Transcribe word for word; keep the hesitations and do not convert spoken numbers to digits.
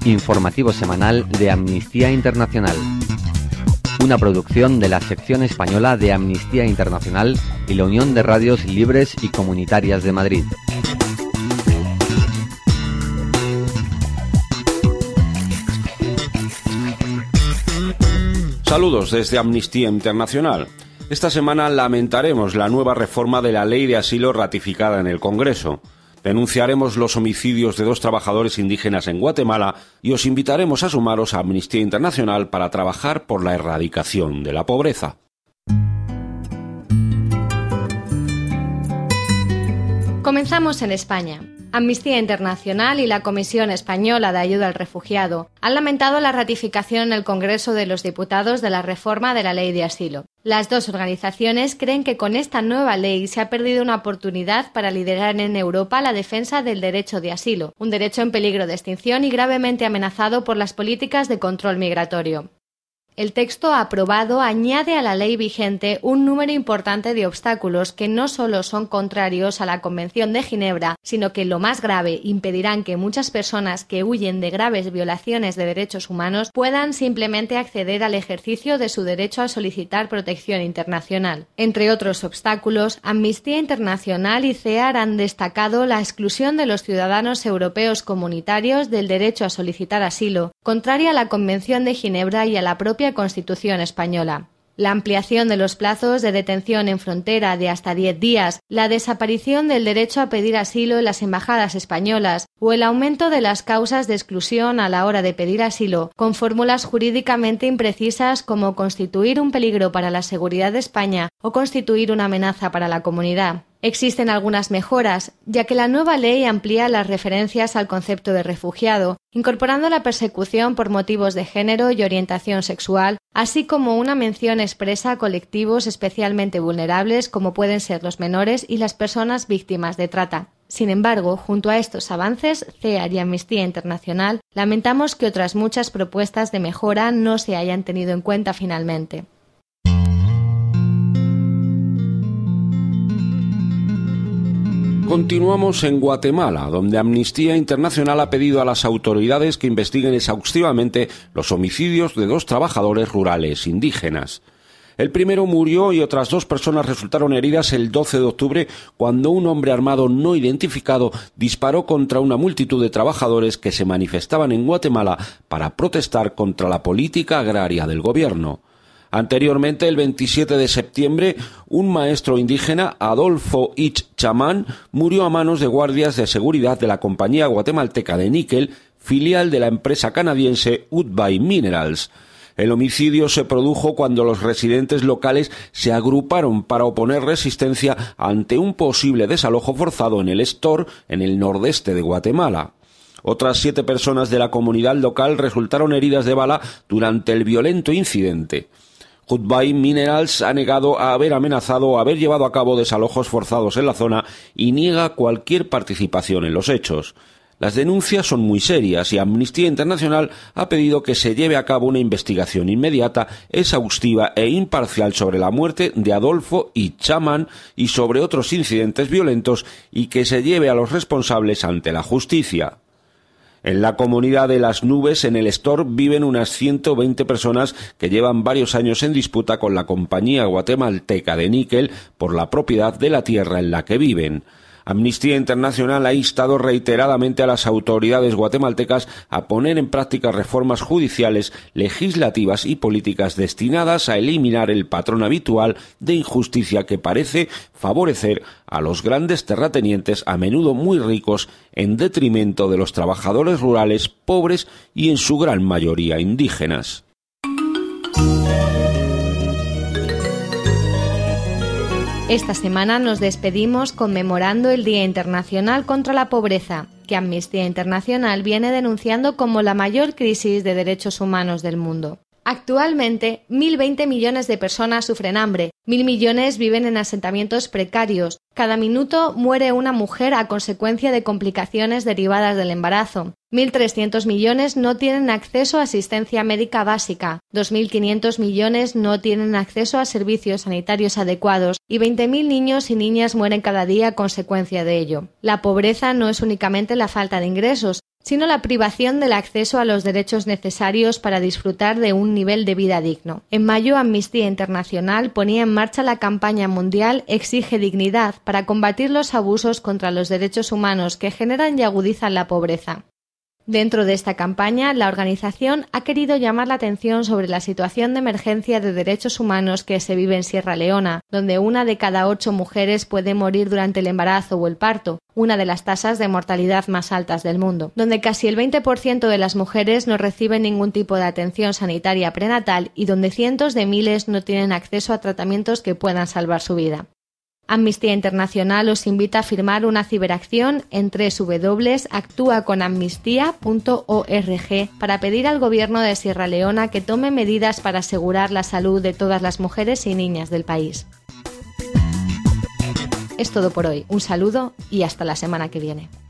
informativo semanal de Amnistía Internacional. Una producción de la sección española de Amnistía Internacional y la Unión de Radios Libres y Comunitarias de Madrid. Saludos desde Amnistía Internacional. Esta semana lamentaremos la nueva reforma de la Ley de Asilo ratificada en el Congreso. Denunciaremos los homicidios de dos trabajadores indígenas en Guatemala y os invitaremos a sumaros a Amnistía Internacional para trabajar por la erradicación de la pobreza. Comenzamos en España. Amnistía Internacional y la Comisión Española de Ayuda al Refugiado han lamentado la ratificación en el Congreso de los Diputados de la reforma de la Ley de Asilo. Las dos organizaciones creen que con esta nueva ley se ha perdido una oportunidad para liderar en Europa la defensa del derecho de asilo, un derecho en peligro de extinción y gravemente amenazado por las políticas de control migratorio. El texto aprobado añade a la ley vigente un número importante de obstáculos que no solo son contrarios a la Convención de Ginebra, sino que, lo más grave, impedirán que muchas personas que huyen de graves violaciones de derechos humanos puedan simplemente acceder al ejercicio de su derecho a solicitar protección internacional. Entre otros obstáculos, Amnistía Internacional y C E A R han destacado la exclusión de los ciudadanos europeos comunitarios del derecho a solicitar asilo, contraria a la Convención de Ginebra y a la propia Constitución española. La ampliación de los plazos de detención en frontera de hasta diez días, la desaparición del derecho a pedir asilo en las embajadas españolas o el aumento de las causas de exclusión a la hora de pedir asilo, con fórmulas jurídicamente imprecisas como constituir un peligro para la seguridad de España o constituir una amenaza para la comunidad. Existen algunas mejoras, ya que la nueva ley amplía las referencias al concepto de refugiado, incorporando la persecución por motivos de género y orientación sexual, así como una mención expresa a colectivos especialmente vulnerables como pueden ser los menores y las personas víctimas de trata. Sin embargo, junto a estos avances, C E A R y Amnistía Internacional lamentamos que otras muchas propuestas de mejora no se hayan tenido en cuenta finalmente. Continuamos en Guatemala, donde Amnistía Internacional ha pedido a las autoridades que investiguen exhaustivamente los homicidios de dos trabajadores rurales indígenas. El primero murió y otras dos personas resultaron heridas el doce de octubre cuando un hombre armado no identificado disparó contra una multitud de trabajadores que se manifestaban en Guatemala para protestar contra la política agraria del gobierno. Anteriormente, el veintisiete de septiembre, un maestro indígena, Adolfo Ich Chamán, murió a manos de guardias de seguridad de la compañía guatemalteca de níquel, filial de la empresa canadiense Woodbine Minerals. El homicidio se produjo cuando los residentes locales se agruparon para oponer resistencia ante un posible desalojo forzado en el Estor, en el nordeste de Guatemala. Otras siete personas de la comunidad local resultaron heridas de bala durante el violento incidente. Woodbine Minerals ha negado a haber amenazado o haber llevado a cabo desalojos forzados en la zona y niega cualquier participación en los hechos. Las denuncias son muy serias y Amnistía Internacional ha pedido que se lleve a cabo una investigación inmediata, exhaustiva e imparcial sobre la muerte de Adolfo Ich Chamán y sobre otros incidentes violentos y que se lleve a los responsables ante la justicia. En la comunidad de Las Nubes, en el Estor, viven unas ciento veinte personas que llevan varios años en disputa con la compañía guatemalteca de níquel por la propiedad de la tierra en la que viven. Amnistía Internacional ha instado reiteradamente a las autoridades guatemaltecas a poner en práctica reformas judiciales, legislativas y políticas destinadas a eliminar el patrón habitual de injusticia que parece favorecer a los grandes terratenientes, a menudo muy ricos, en detrimento de los trabajadores rurales pobres y en su gran mayoría indígenas. Esta semana nos despedimos conmemorando el Día Internacional contra la Pobreza, que Amnistía Internacional viene denunciando como la mayor crisis de derechos humanos del mundo. Actualmente, mil veinte millones de personas sufren hambre, mil millones viven en asentamientos precarios, cada minuto muere una mujer a consecuencia de complicaciones derivadas del embarazo, mil trescientos millones no tienen acceso a asistencia médica básica, dos mil quinientos millones no tienen acceso a servicios sanitarios adecuados y veinte mil niños y niñas mueren cada día a consecuencia de ello. La pobreza no es únicamente la falta de ingresos, sino la privación del acceso a los derechos necesarios para disfrutar de un nivel de vida digno. En mayo, Amnistía Internacional ponía en marcha la campaña mundial Exige Dignidad para combatir los abusos contra los derechos humanos que generan y agudizan la pobreza. Dentro de esta campaña, la organización ha querido llamar la atención sobre la situación de emergencia de derechos humanos que se vive en Sierra Leona, donde una de cada ocho mujeres puede morir durante el embarazo o el parto, una de las tasas de mortalidad más altas del mundo, donde casi el veinte por ciento de las mujeres no reciben ningún tipo de atención sanitaria prenatal y donde cientos de miles no tienen acceso a tratamientos que puedan salvar su vida. Amnistía Internacional os invita a firmar una ciberacción en doble u doble u doble u punto actúa con amnistía punto org para pedir al gobierno de Sierra Leona que tome medidas para asegurar la salud de todas las mujeres y niñas del país. Es todo por hoy. Un saludo y hasta la semana que viene.